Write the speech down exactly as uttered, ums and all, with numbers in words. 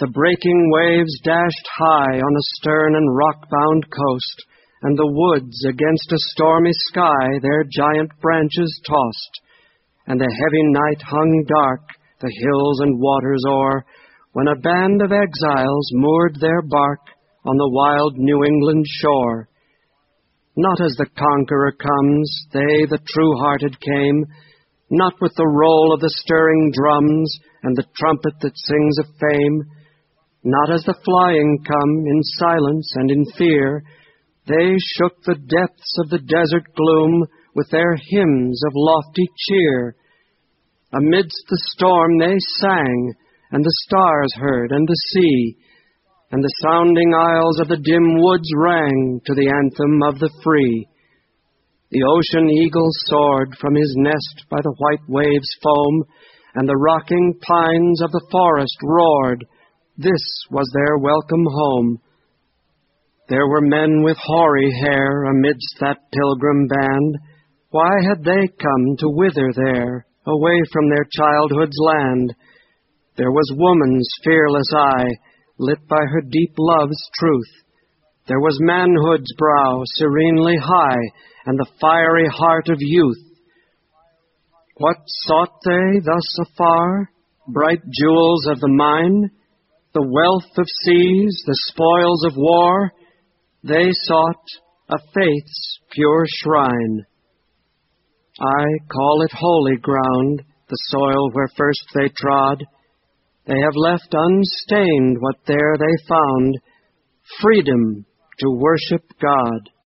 The breaking waves dashed high on a stern and rock-bound coast, and the woods against a stormy sky their giant branches tossed. And the heavy night hung dark, the hills and waters o'er, when a band of exiles moored their bark on the wild New England shore. Not as the conqueror comes, they, the true-hearted, came, not with the roll of the stirring drums and the trumpet that sings of fame. Not as the flying come, in silence and in fear. They shook the depths of the desert gloom with their hymns of lofty cheer. Amidst the storm they sang, and the stars heard, and the sea, and the sounding aisles of the dim woods rang to the anthem of the free. The ocean eagle soared from his nest by the white waves' foam, and the rocking pines of the forest roared. This was their welcome home. There were men with hoary hair amidst that pilgrim band. Why had they come to wither there, away from their childhood's land? There was woman's fearless eye, lit by her deep love's truth. There was manhood's brow serenely high, and the fiery heart of youth. What sought they thus afar? Bright jewels of the mine? The wealth of seas, the spoils of war? They sought a faith's pure shrine. I call it holy ground, the soil where first they trod. They have left unstained what there they found, freedom to worship God.